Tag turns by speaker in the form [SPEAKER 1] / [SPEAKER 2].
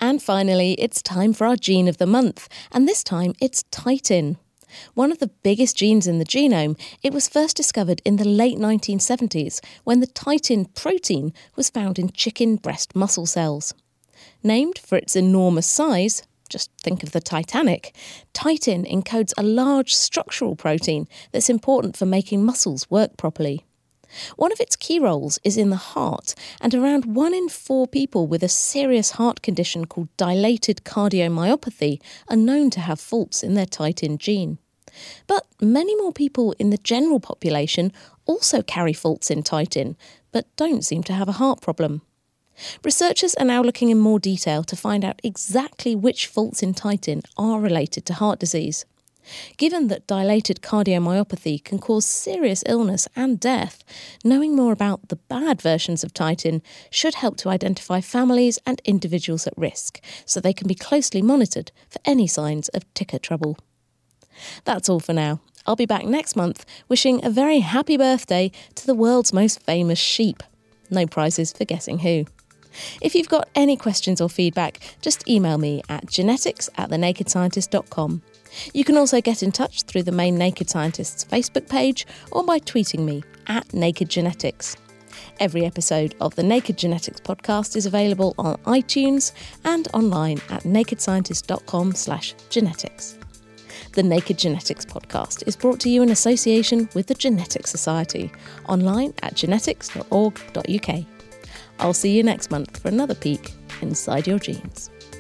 [SPEAKER 1] And finally, it's time for our gene of the month, and this time it's titin. One of the biggest genes in the genome, it was first discovered in the late 1970s when the titin protein was found in chicken breast muscle cells. Named for its enormous size, just think of the Titanic, titin encodes a large structural protein that's important for making muscles work properly. One of its key roles is in the heart, and around 1 in 4 people with a serious heart condition called dilated cardiomyopathy are known to have faults in their titin gene. But many more people in the general population also carry faults in titin, but don't seem to have a heart problem. Researchers are now looking in more detail to find out exactly which faults in titin are related to heart disease. Given that dilated cardiomyopathy can cause serious illness and death, knowing more about the bad versions of titin should help to identify families and individuals at risk, so they can be closely monitored for any signs of ticker trouble. That's all for now. I'll be back next month wishing a very happy birthday to the world's most famous sheep. No prizes for guessing who. If you've got any questions or feedback, just email me at genetics@thenakedscientist.com. You can also get in touch through the main Naked Scientists Facebook page or by tweeting me at Naked Genetics. Every episode of the Naked Genetics podcast is available on iTunes and online at nakedscientist.com/genetics. The Naked Genetics podcast is brought to you in association with the Genetics Society, online at genetics.org.uk. I'll see you next month for another peek inside your genes.